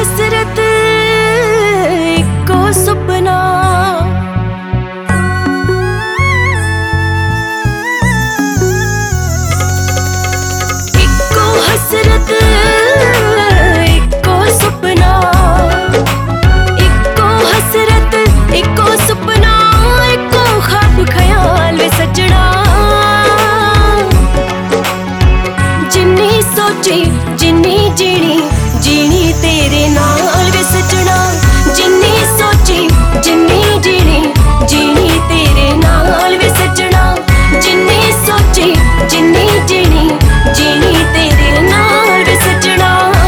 हसरत इक्को सुपना, इक्को हसरत इक्को सुपना, इक्को हसरत इक्को सुपना, इक्को ख्वाब ख्याल वे सजना। जिन्नी सोची जिन्नी जीनी जीनी तेरे नाल वे सजना। जिन्नी सोची जिन्नी जीनी जीनी तेरे नाल वे सजना। जिन्नी सोची जिन्नी जीनी जीनी तेरे नाल वे सजना।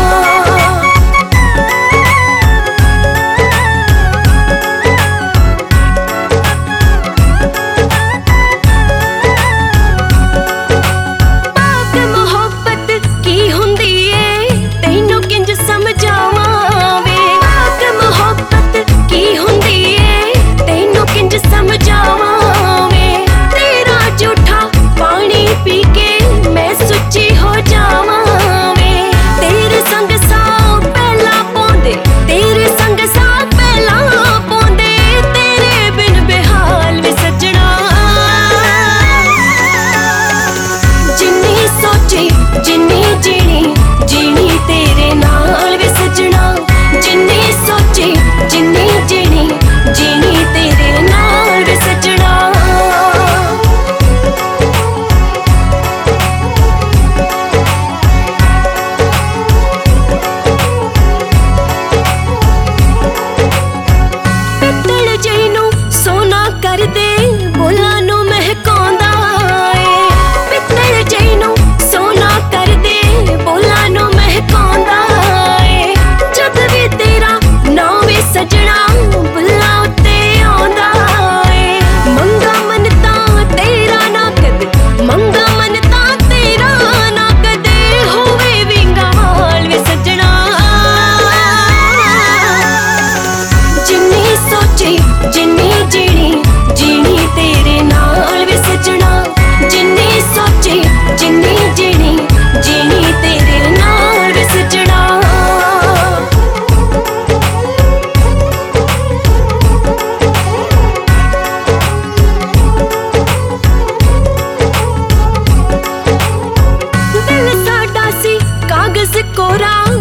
पाक मोहब्बत की हुंदी ए तैनू किंज समझावां वे। पाक मोहब्बत की हुंदी ए तैनू किंज समझावां वे। तेरा झूठा पानी पी के मैं सुच्ची हो जावां वे। तेरे संग सां पहला पौंदे, तेरे संग सां पहला पौंदे, तेरे बिन बेहाल वे सजना। जिन्नी सोची जिन्नी जीनी जीनी तेरे नाल वे सजना। जिन्नी सोची जिन्नी जीनी जीनी तेरे नाल वे सजना। पित्तल जैनू सोना कर दे बोलां नू महकांदा ए। पित्तल जैनू सोना कर दे बोलां नू महकांदा ए। जद भी तेरा नां वे सजना बुल्लां उत्ते आंदा ए। मंगा मन तां तेरा ना कदे, मंगा मन तां तेरा ना कदे होवे विंगा हाल वे सजना। जिन्नी सोची जिन्नी जीनी जीनी तेरे नाल वे सजना। जिन्नी सोची जिन्नी जीनी जीनी तेरे नाल वे सजना। दिल साडा सी कागज कोरा